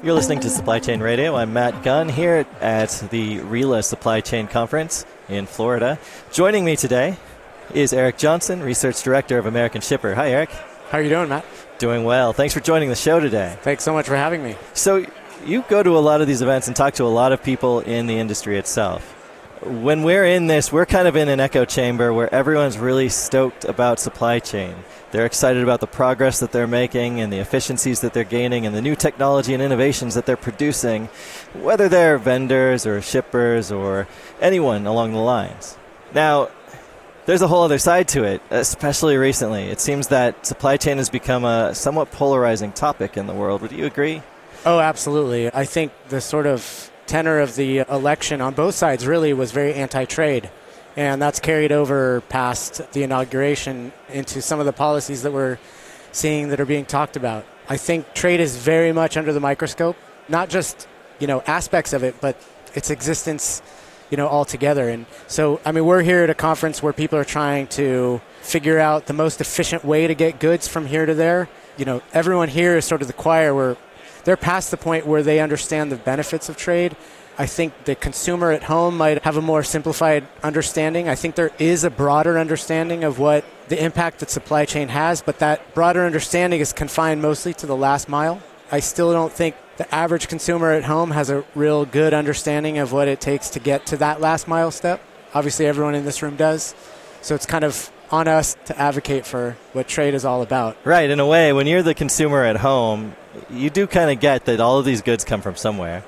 You're listening to Supply Chain Radio. I'm Matt Gunn here at the RILA Supply Chain Conference in Florida. Joining me today is Eric Johnson, Research Director of American Shipper. Hi, Eric. How are you doing, Matt? Doing well. Thanks for joining the show today. Thanks so much for having me. So you go to a lot of these events and talk to a lot of people in the industry itself. When we're in this, we're kind of in an echo chamber where everyone's really stoked about supply chain. They're excited about the progress that they're making and the efficiencies that they're gaining and the new technology and innovations that they're producing, whether they're vendors or shippers or anyone along the lines. Now, there's a whole other side to it, especially recently. It seems that supply chain has become a somewhat polarizing topic in the world. Would you agree? Oh, absolutely. I think the sort of tenor of the election on both sides really was very anti-trade. And that's carried over past the inauguration into some of the policies that we're seeing that are being talked about. I think trade is very much under the microscope, not just, aspects of it, but its existence, altogether. And so, we're here at a conference where people are trying to figure out the most efficient way to get goods from here to there. Everyone here is sort of the choir where they're past the point where they understand the benefits of trade. I think the consumer at home might have a more simplified understanding. I think there is a broader understanding of what the impact that supply chain has, but that broader understanding is confined mostly to the last mile. I still don't think the average consumer at home has a real good understanding of what it takes to get to that last mile step. Obviously, everyone in this room does. So it's kind of on us to advocate for what trade is all about. Right. In a way, when you're the consumer at home, you do kind of get that all of these goods come from somewhere.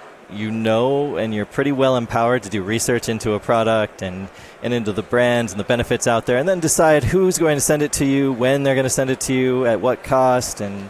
And you're pretty well empowered to do research into a product and into the brands and the benefits out there, and then decide who's going to send it to you, when they're going to send it to you, at what cost, and,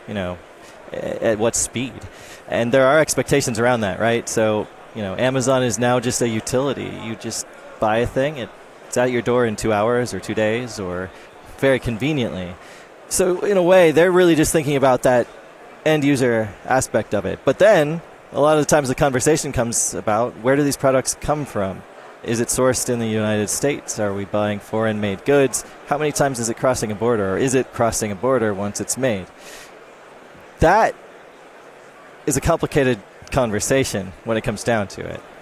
at what speed. And there are expectations around that, right? So, Amazon is now just a utility. You just buy a thing, it's at your door in 2 hours or 2 days or very conveniently. So, in a way, they're really just thinking about that end user aspect of it. But then a lot of the times the conversation comes about, where do these products come from? Is it sourced in the United States? Are we buying foreign-made goods? How many times is it crossing a border? Or is it crossing a border once it's made? That is a complicated conversation when it comes down to it.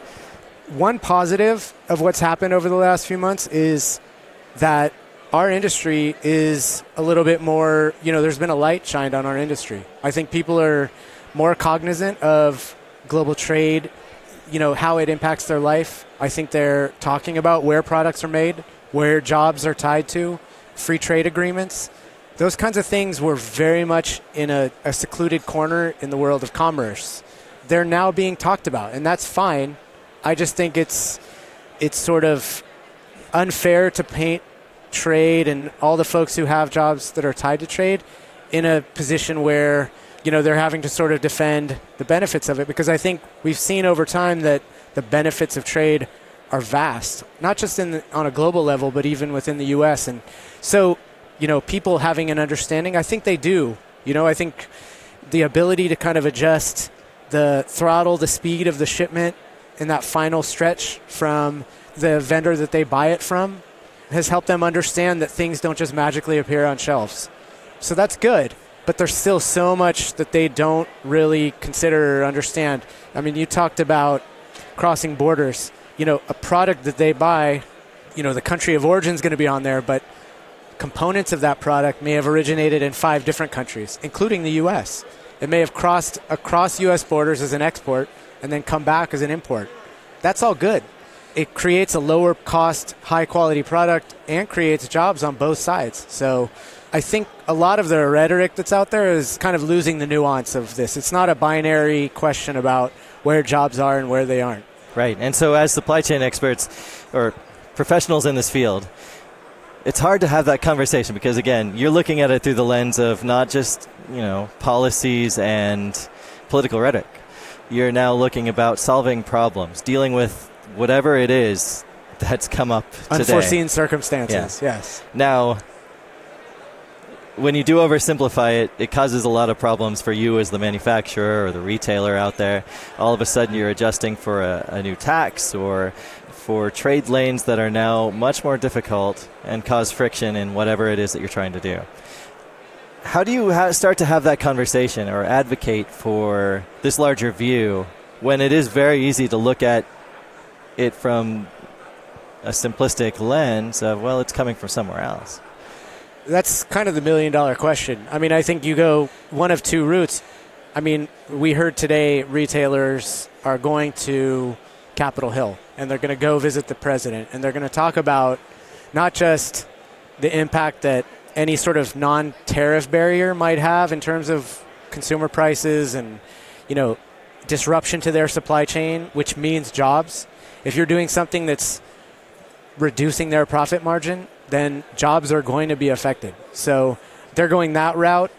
One positive of what's happened over the last few months is that our industry is a little bit more, there's been a light shined on our industry. I think people are more cognizant of global trade, how it impacts their life. I think they're talking about where products are made, where jobs are tied to, free trade agreements. Those kinds of things were very much in a secluded corner in the world of commerce. They're now being talked about, and that's fine. I just think it's sort of unfair to paint trade and all the folks who have jobs that are tied to trade in a position where they're having to sort of defend the benefits of it, because I think we've seen over time that the benefits of trade are vast, not just on a global level, but even within the U.S. And so, people having an understanding, I think they do. I think the ability to kind of adjust the throttle, the speed of the shipment in that final stretch from the vendor that they buy it from has helped them understand that things don't just magically appear on shelves. So that's good. But there's still so much that they don't really consider or understand. You talked about crossing borders. A product that they buy, the country of origin is going to be on there, but components of that product may have originated in 5 different countries, including the U.S. It may have crossed across U.S. borders as an export and then come back as an import. That's all good. It creates a lower cost, high quality product and creates jobs on both sides. So I think a lot of the rhetoric that's out there is kind of losing the nuance of this. It's not a binary question about where jobs are and where they aren't. Right. And so as supply chain experts or professionals in this field, it's hard to have that conversation because, again, you're looking at it through the lens of not just, policies and political rhetoric. You're now looking about solving problems, dealing with whatever it is that's come up today. Unforeseen circumstances, yes. Now, when you do oversimplify it, it causes a lot of problems for you as the manufacturer or the retailer out there. All of a sudden you're adjusting for a new tax or for trade lanes that are now much more difficult and cause friction in whatever it is that you're trying to do. How do you start to have that conversation or advocate for this larger view when it is very easy to look at it from a simplistic lens of, well, it's coming from somewhere else? That's kind of the million-dollar question. I mean, I think you go one of two routes. I mean, we heard today retailers are going to Capitol Hill, and they're going to go visit the president, and they're going to talk about not just the impact that any sort of non-tariff barrier might have in terms of consumer prices and, disruption to their supply chain, which means jobs. If you're doing something that's reducing their profit margin, then jobs are going to be affected. So they're going that route.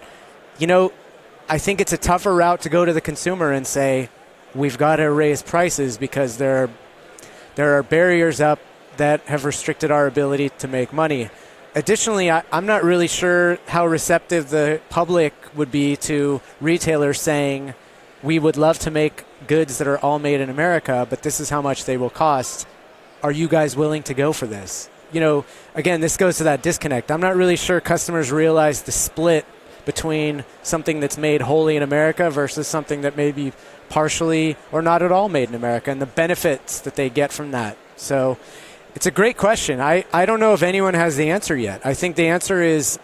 I think it's a tougher route to go to the consumer and say, we've got to raise prices because there are barriers up that have restricted our ability to make money. Additionally, I'm not really sure how receptive the public would be to retailers saying, we would love to make goods that are all made in America, but this is how much they will cost. Are you guys willing to go for this? Again, this goes to that disconnect. I'm not really sure customers realize the split between something that's made wholly in America versus something that may be partially or not at all made in America and the benefits that they get from that. So it's a great question. I don't know if anyone has the answer yet. I think the answer is,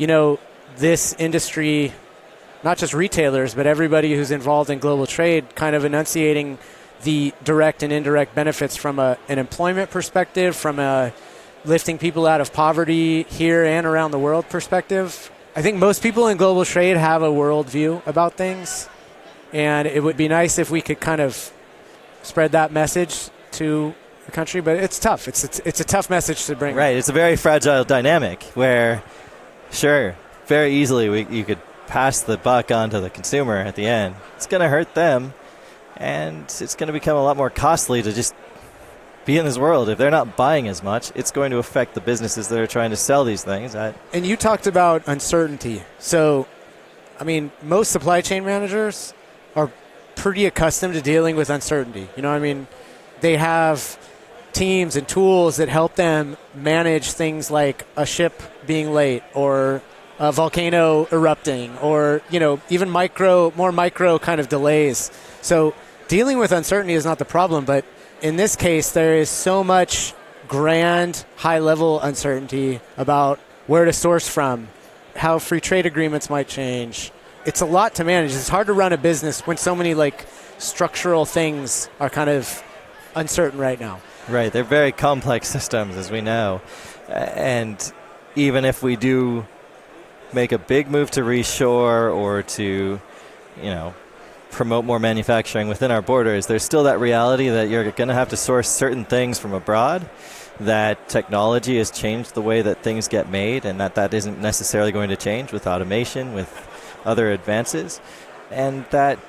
this industry, not just retailers, but everybody who's involved in global trade, kind of enunciating the direct and indirect benefits from an employment perspective, from a lifting people out of poverty here and around the world perspective. I think most people in global trade have a worldview about things, and it would be nice if we could kind of spread that message to the country, but it's tough. It's a tough message to bring. Right. It's a very fragile dynamic where, sure, very easily you could pass the buck on to the consumer at the end. It's going to hurt them, and it's going to become a lot more costly to just be in this world. If they're not buying as much, it's going to affect the businesses that are trying to sell these things. And you talked about uncertainty. So, I mean, most supply chain managers are pretty accustomed to dealing with uncertainty. They have teams and tools that help them manage things like a ship being late or a volcano erupting or, even more micro kind of delays. So dealing with uncertainty is not the problem, but in this case, there is so much grand, high-level uncertainty about where to source from, how free trade agreements might change. It's a lot to manage. It's hard to run a business when so many structural things are kind of uncertain right now. Right. They're very complex systems, as we know. And even if we do make a big move to reshore or to, promote more manufacturing within our borders, there's still that reality that you're going to have to source certain things from abroad, that technology has changed the way that things get made, and that isn't necessarily going to change with automation, with other advances, and that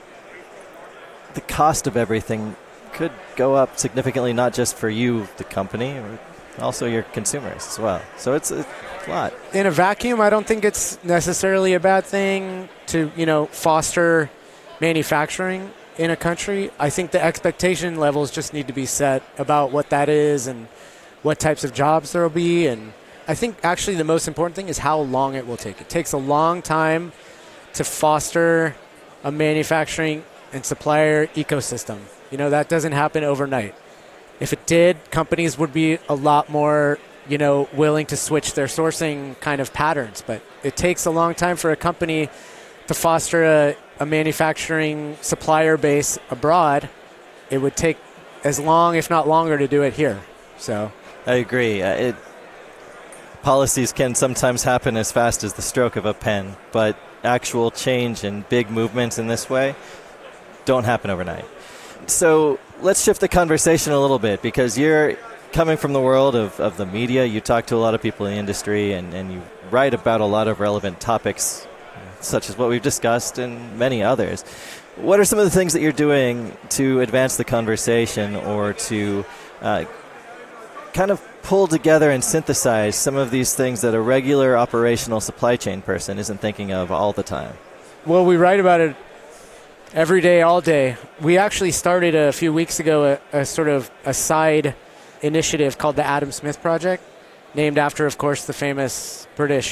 the cost of everything could go up significantly, not just for you, the company, or also your consumers as well. So it's a lot. In a vacuum, I don't think it's necessarily a bad thing to, foster manufacturing in a country. I think the expectation levels just need to be set about what that is and what types of jobs there will be. And I think actually the most important thing is how long it will take. It takes a long time to foster a manufacturing and supplier ecosystem. That doesn't happen overnight. If it did, companies would be a lot more, willing to switch their sourcing kind of patterns. But it takes a long time for a company to foster a manufacturing supplier base abroad. It would take as long, if not longer, to do it here. So I agree. Policies can sometimes happen as fast as the stroke of a pen, but actual change and big movements in this way don't happen overnight. So let's shift the conversation a little bit, because you're coming from the world of the media. You talk to a lot of people in the industry, and you write about a lot of relevant topics, such as what we've discussed and many others. What are some of the things that you're doing to advance the conversation or to kind of pull together and synthesize some of these things that a regular operational supply chain person isn't thinking of all the time? Well, we write about it every day, all day. We actually started a few weeks ago a sort of a side initiative called the Adam Smith Project, named after, of course, the famous British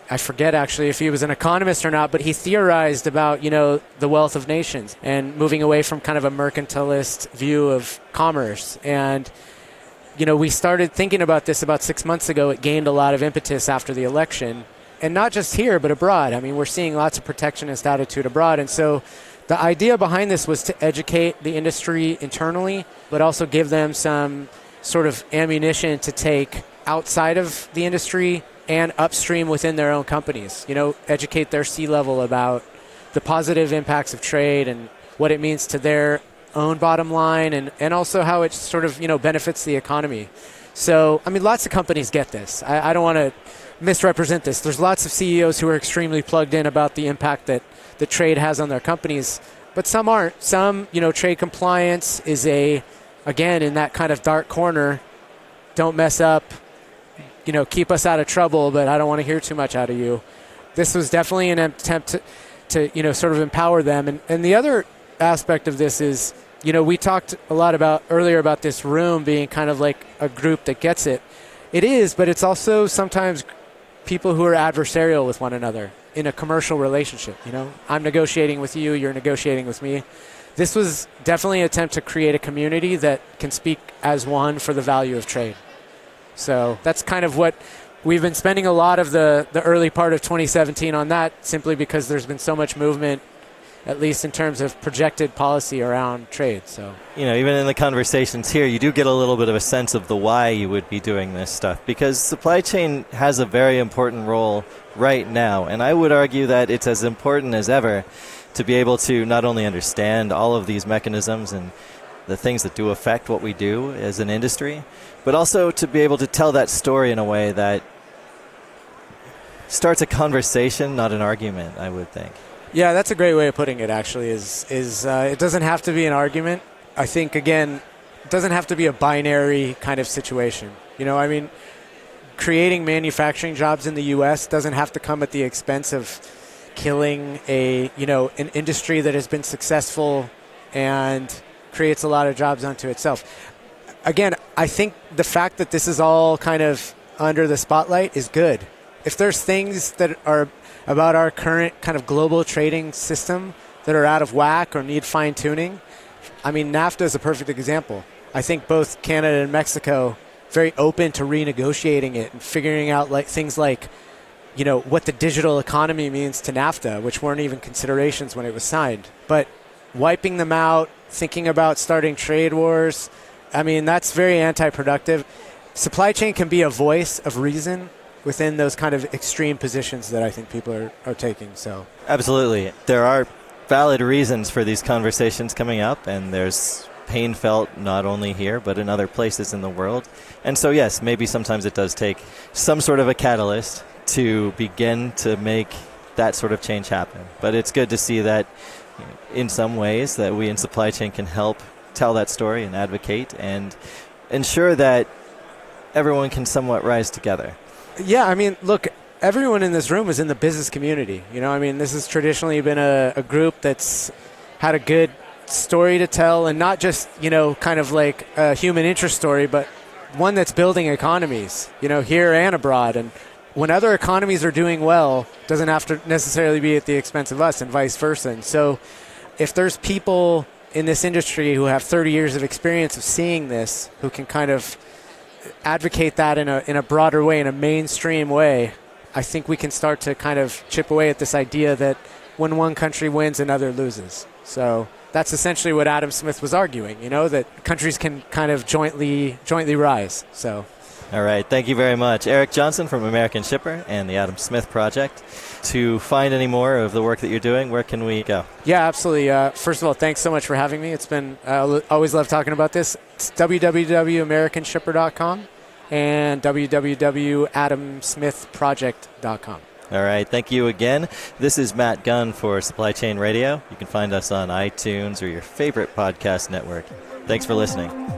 I forget actually if he was an economist or not, but he theorized about, the wealth of nations and moving away from kind of a mercantilist view of commerce. And, we started thinking about this about 6 months ago. It gained a lot of impetus after the election. And not just here, but abroad. I mean, we're seeing lots of protectionist attitude abroad. And so the idea behind this was to educate the industry internally, but also give them some sort of ammunition to take outside of the industry and upstream within their own companies. Educate their C-level about the positive impacts of trade and what it means to their own bottom line, and also how it sort of, benefits the economy. So, I mean, lots of companies get this. I don't want to misrepresent this. There's lots of CEOs who are extremely plugged in about the impact that the trade has on their companies, but some aren't. Some, trade compliance is again, in that kind of dark corner, don't mess up, keep us out of trouble, but I don't want to hear too much out of you. This was definitely an attempt to sort of empower them. And the other aspect of this is, we talked a lot earlier about this room being kind of like a group that gets it. It is, but it's also sometimes people who are adversarial with one another in a commercial relationship. I'm negotiating with you, you're negotiating with me. This was definitely an attempt to create a community that can speak as one for the value of trade. So that's kind of what we've been spending a lot of the early part of 2017 on, that simply because there's been so much movement, at least in terms of projected policy around trade. So, even in the conversations here, you do get a little bit of a sense of the why you would be doing this stuff, because supply chain has a very important role right now. And I would argue that it's as important as ever to be able to not only understand all of these mechanisms and the things that do affect what we do as an industry, but also to be able to tell that story in a way that starts a conversation, not an argument, I would think. Yeah, that's a great way of putting it, actually, is it doesn't have to be an argument. I think, again, it doesn't have to be a binary kind of situation. Creating manufacturing jobs in the U.S. doesn't have to come at the expense of killing an industry that has been successful and creates a lot of jobs unto itself. Again, I think the fact that this is all kind of under the spotlight is good. If there's things that are about our current kind of global trading system that are out of whack or need fine-tuning, NAFTA is a perfect example. I think both Canada and Mexico very open to renegotiating it and figuring out things like, what the digital economy means to NAFTA, which weren't even considerations when it was signed. But wiping them out, thinking about starting trade wars, that's very anti-productive. Supply chain can be a voice of reason within those kind of extreme positions that I think people are taking. So absolutely. There are valid reasons for these conversations coming up, and there's pain felt not only here but in other places in the world. And so, yes, maybe sometimes it does take some sort of a catalyst to begin to make that sort of change happen. But it's good to see that in some ways that we in supply chain can help tell that story and advocate and ensure that everyone can somewhat rise together. Yeah, look, everyone in this room is in the business community. This has traditionally been a group that's had a good story to tell, and not just, kind of like a human interest story, but one that's building economies, here and abroad. And when other economies are doing well, it doesn't have to necessarily be at the expense of us, and vice versa. And so if there's people in this industry who have 30 years of experience of seeing this, who can kind of advocate that in a broader way, in a mainstream way, I think we can start to kind of chip away at this idea that when one country wins, another loses. So that's essentially what Adam Smith was arguing, that countries can kind of jointly rise. So, all right. Thank you very much. Eric Johnson from American Shipper and the Adam Smith Project. To find any more of the work that you're doing, where can we go? Yeah, absolutely. First of all, thanks so much for having me. It's been, I always love talking about this. It's www.americanshipper.com and www.adamsmithproject.com. All right. Thank you again. This is Matt Gunn for Supply Chain Radio. You can find us on iTunes or your favorite podcast network. Thanks for listening.